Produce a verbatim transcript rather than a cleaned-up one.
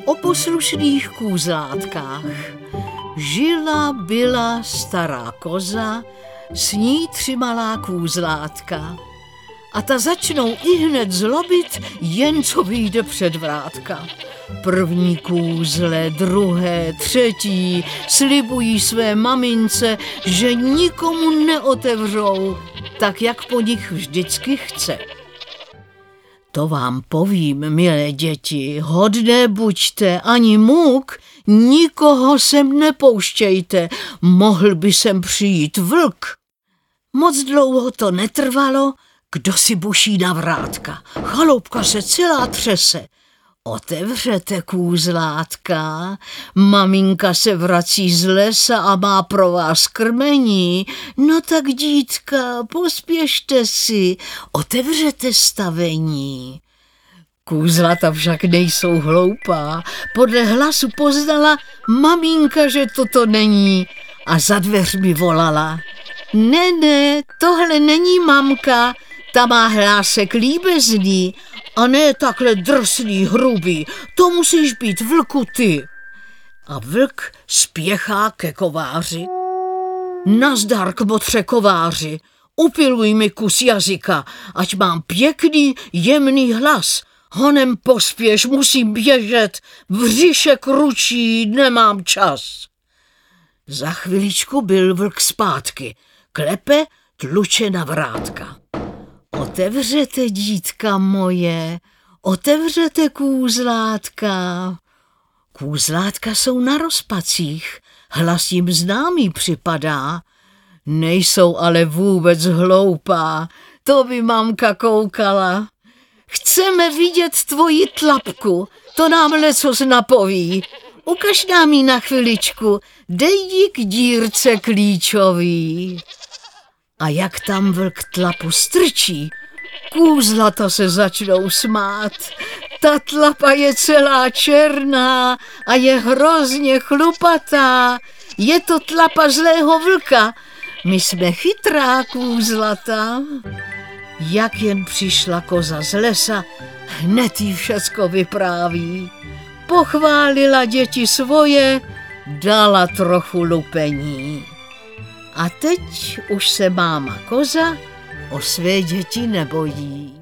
O poslušných kůzlátkách. Žila byla stará koza, s ní tři malá kůzlátka. A ta začnou ihned zlobit, jen co vyjde před vrátka. První kůzle, druhé, třetí slibují své mamince, že nikomu neotevřou, tak jak po nich vždycky chce. To vám povím, milé děti, hodné buďte, ani muk, nikoho sem nepouštějte, mohl by sem přijít vlk. Moc dlouho to netrvalo, kdo si buší na vrátka. Chaloupka se celá třese. Otevřete, kůzlátka, maminka se vrací z lesa a má pro vás krmení. No tak, dítka, pospěšte si, otevřete stavení. Kůzlata však nejsou hloupá. Podle hlasu poznala maminka, že toto není, a za dveřmi volala. Ne, ne, tohle není mamka, ta má hlásek líbezný, a ne takhle drsný, hrubý, to musíš být, vlku, ty. A vlk spěchá ke kováři. Nazdar, kmotře kováři, upiluj mi kus jazyka, ať mám pěkný, jemný hlas. Honem pospěš, musím běžet, břišek ručí, nemám čas. Za chviličku byl vlk zpátky, klepe, tluče na vrátka. Otevřete, dítka moje, otevřete, kůzlátka. Kůzlátka jsou na rozpacích, hlas jim známý připadá. Nejsou ale vůbec hloupá, to by mamka koukala. Chceme vidět tvoji tlapku, to nám lecos napoví. Ukaž nám ji na chviličku, dej ji k dírce klíčový. A jak tam vlk tlapu strčí, kůzlata se začnou smát. Ta tlapa je celá černá a je hrozně chlupatá. Je to tlapa zlého vlka. My jsme chytrá kůzlata. Jak jen přišla koza z lesa, hned jí všecko vypráví. Pochválila děti svoje, dala trochu lupení. A teď už se máma koza o své děti nebojí.